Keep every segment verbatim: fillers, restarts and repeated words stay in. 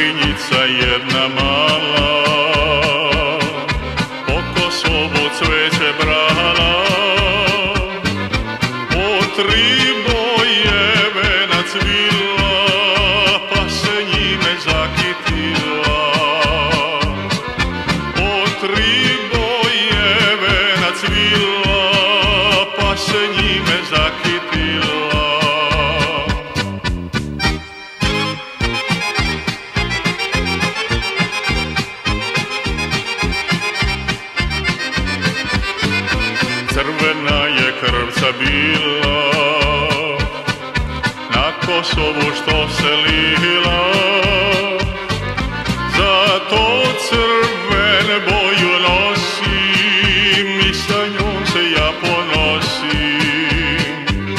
Srpkinjica jedna mala, po Kosovu cveće brala, po tri boje venac vila, pa se njime zakitila. Po tri boje venac vila, pa se njime zakitila. Crvena je krvca bila, na Kosovu što se lila, zato crvene boju nosim i sa njom se ja ponosim.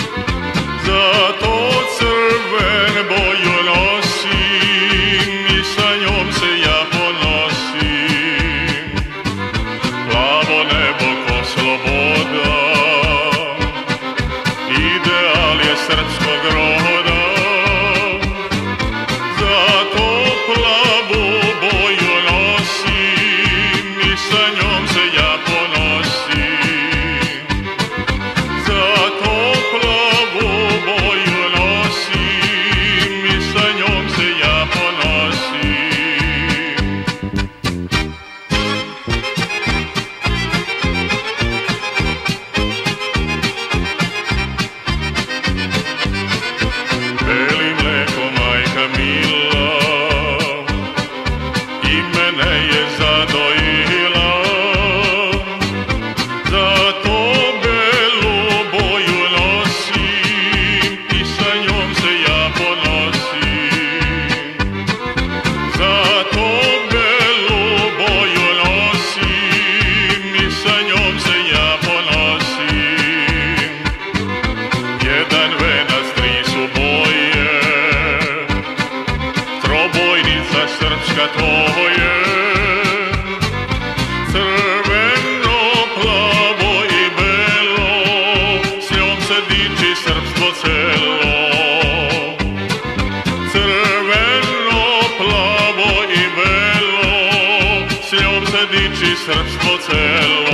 Zato crvene boju nosim i sa njom se ja ponosim. Plavo nebo ko sloboda, ideal je srpskog roda, zato plavu boju nosim i sa njom se ja ponosim. Zato plavu boju nosim i sa njom se ja ponosim. Beli mleko majka mila i mene je zadojila, zato belu boju nosim i sa njom se ja ponosim. Zato belu boju nosim i sa njom se ja ponosim. Jedan venac, tri su boje, trobojnica srpska to je. Crveno, plavo i belo, s njom se diči srpstvo celo. Crveno, plavo i belo, s njom se diči srpstvo celo.